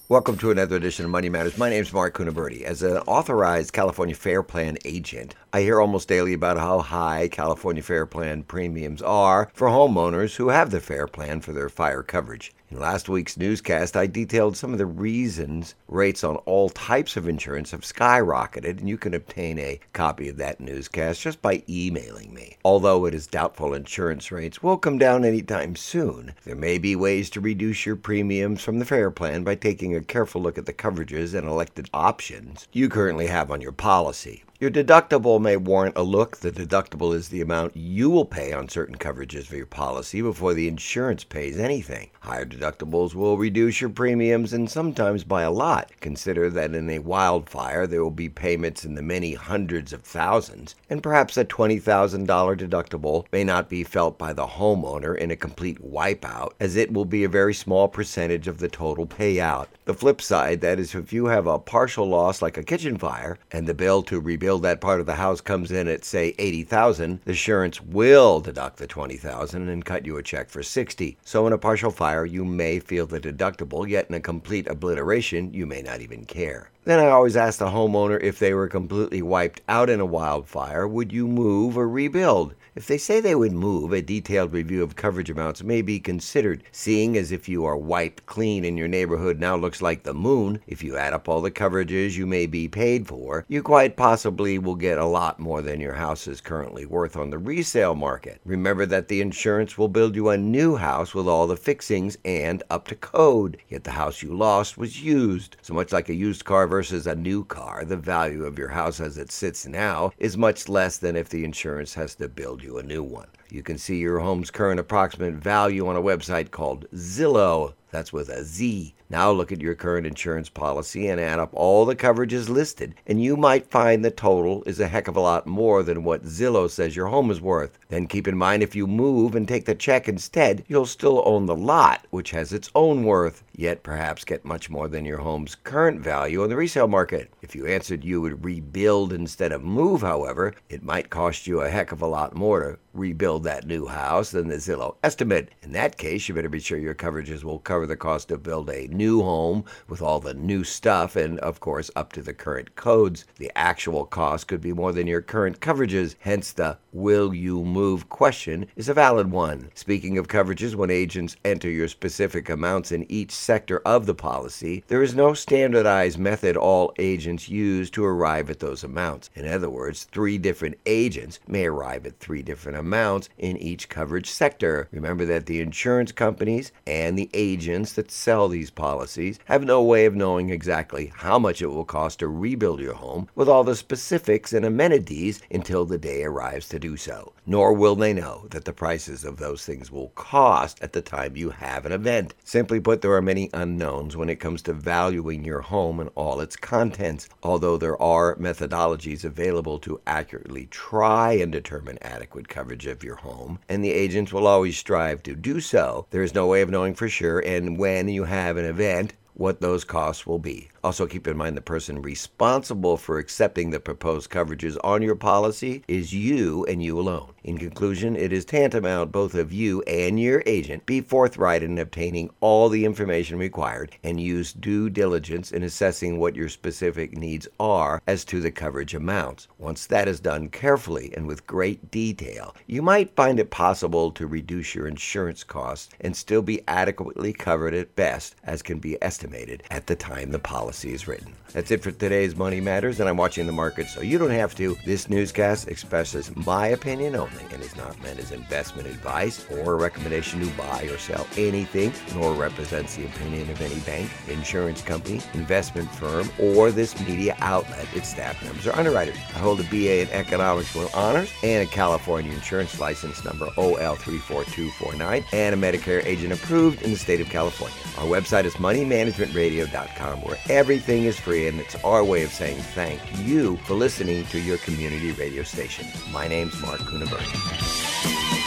Welcome to another edition of Money Matters. My name is Mark Cunaberti. As an authorized California Fair Plan agent, I hear almost daily about how high California Fair Plan premiums are for homeowners who have the Fair Plan for their fire coverage. In last week's newscast, I detailed some of the reasons rates on all types of insurance have skyrocketed, and you can obtain a copy of that newscast just by emailing me. Although it is doubtful insurance rates will come down anytime soon, there may be ways to reduce your premiums from the Fair Plan by taking a careful look at the coverages and elected options you currently have on your policy. Your deductible may warrant a look. The deductible is the amount you will pay on certain coverages for your policy before the insurance pays anything. Higher deductibles will reduce your premiums and sometimes by a lot. Consider that in a wildfire there will be payments in the many hundreds of thousands, and perhaps a $20,000 deductible may not be felt by the homeowner in a complete wipeout, as it will be a very small percentage of the total payout. The flip side, that is, if you have a partial loss like a kitchen fire and the bill to rebuild that part of the house comes in at, say, $80,000, the insurance will deduct the $20,000 and cut you a check for $60,000. So in a partial fire, you may feel the deductible, yet in a complete obliteration, you may not even care. Then I always ask the homeowner if they were completely wiped out in a wildfire, would you move or rebuild? If they say they would move, a detailed review of coverage amounts may be considered, seeing as if you are wiped clean and your neighborhood now looks like the moon. If you add up all the coverages you may be paid for, you quite possibly will get a lot more than your house is currently worth on the resale market. Remember that the insurance will build you a new house with all the fixings and up to code, yet the house you lost was used. So much like a used car versus a new car, the value of your house as it sits now is much less than if the insurance has to build you a new one. You can see your home's current approximate value on a website called Zillow. That's with a Z. Now look at your current insurance policy and add up all the coverages listed, and you might find the total is a heck of a lot more than what Zillow says your home is worth. Then keep in mind if you move and take the check instead, you'll still own the lot, which has its own worth, yet perhaps get much more than your home's current value on the resale market. If you answered you would rebuild instead of move, however, it might cost you a heck of a lot more to rebuild that new house than the Zillow estimate. In that case, you better be sure your coverages will cover the cost to build a new home with all the new stuff and, of course, up to the current codes. The actual cost could be more than your current coverages, hence the will you move question is a valid one. Speaking of coverages, when agents enter your specific amounts in each sector of the policy, there is no standardized method all agents use to arrive at those amounts. In other words, 3 different agents may arrive at 3 different amounts in each coverage sector. Remember that the insurance companies and the agents that sell these policies have no way of knowing exactly how much it will cost to rebuild your home with all the specifics and amenities until the day arrives to do so. Nor will they know that the prices of those things will cost at the time you have an event. Simply put, there are many unknowns when it comes to valuing your home and all its contents. Although there are methodologies available to accurately try and determine adequate coverage of your home, and the agents will always strive to do so, there is no way of knowing for sure, and when you have an event, what those costs will be. Also keep in mind the person responsible for accepting the proposed coverages on your policy is you and you alone. In conclusion, it is tantamount both of you and your agent be forthright in obtaining all the information required and use due diligence in assessing what your specific needs are as to the coverage amounts. Once that is done carefully and with great detail, you might find it possible to reduce your insurance costs and still be adequately covered at best, as can be estimated at the time the policy is written. That's it for today's Money Matters, and I'm watching the market so you don't have to. This newscast expresses my opinion only and is not meant as investment advice or a recommendation to buy or sell anything, nor represents the opinion of any bank, insurance company, investment firm, or this media outlet, its staff members, or underwriters. I hold a BA in Economics with Honors and a California insurance license number OL34249 and a Medicare agent approved in the state of California. Our website is moneymanagementradio.com, where everything is free, and it's our way of saying thank you for listening to your community radio station. My name's Mark Cunaberti.